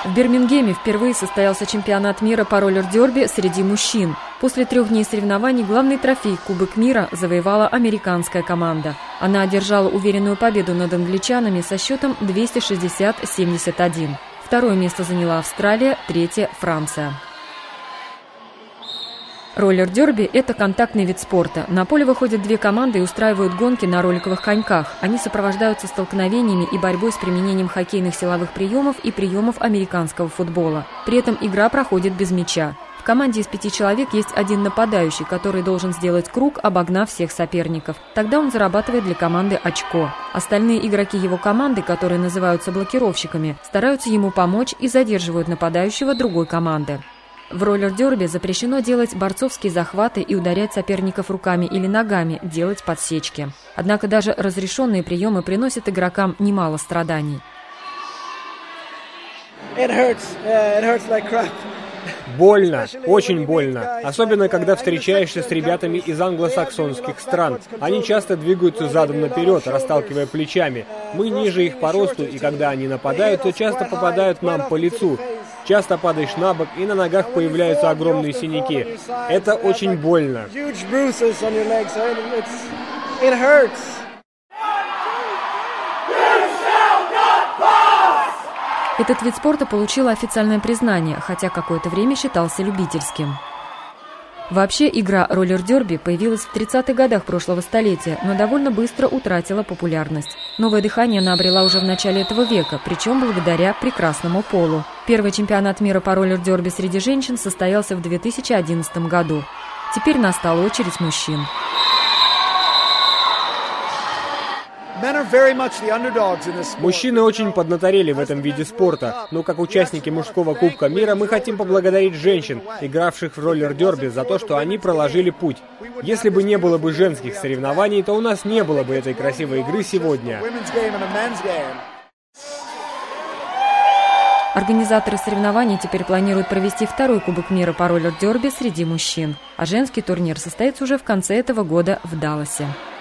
В Бирмингеме впервые состоялся чемпионат мира по роллер-дерби среди мужчин. После 3 дней соревнований главный трофей Кубок мира завоевала американская команда. Она одержала уверенную победу над англичанами со счетом 260-71. Второе место заняла Австралия, третье – Франция. Роллер-дерби – это контактный вид спорта. На поле выходят 2 команды и устраивают гонки на роликовых коньках. Они сопровождаются столкновениями и борьбой с применением хоккейных силовых приемов и приемов американского футбола. При этом игра проходит без мяча. В команде из 5 человек есть один нападающий, который должен сделать круг, обогнав всех соперников. Тогда он зарабатывает для команды очко. Остальные игроки его команды, которые называются блокировщиками, стараются ему помочь и задерживают нападающего другой команды. В роллер-дерби запрещено делать борцовские захваты и ударять соперников руками или ногами, делать подсечки. Однако даже разрешенные приемы приносят игрокам немало страданий. Больно, очень больно. Особенно, когда встречаешься с ребятами из англосаксонских стран. Они часто двигаются задом наперед, расталкивая плечами. Мы ниже их по росту, и когда они нападают, то часто попадают нам по лицу. Часто падаешь на бок, и на ногах появляются огромные синяки. Это очень больно. Этот вид спорта получил официальное признание, хотя какое-то время считался любительским. Вообще, игра роллер-дерби появилась в 30-х годах прошлого столетия, но довольно быстро утратила популярность. Новое дыхание она обрела уже в начале этого века, причем благодаря прекрасному полу. Первый чемпионат мира по роллер-дерби среди женщин состоялся в 2011 году. Теперь настала очередь мужчин. Мужчины очень поднаторели в этом виде спорта, но как участники мужского Кубка мира мы хотим поблагодарить женщин, игравших в роллер-дерби, за то, что они проложили путь. Если бы не было бы женских соревнований, то у нас не было бы этой красивой игры сегодня. Организаторы соревнований теперь планируют провести второй Кубок мира по роллер-дерби среди мужчин. А женский турнир состоится уже в конце этого года в Далласе.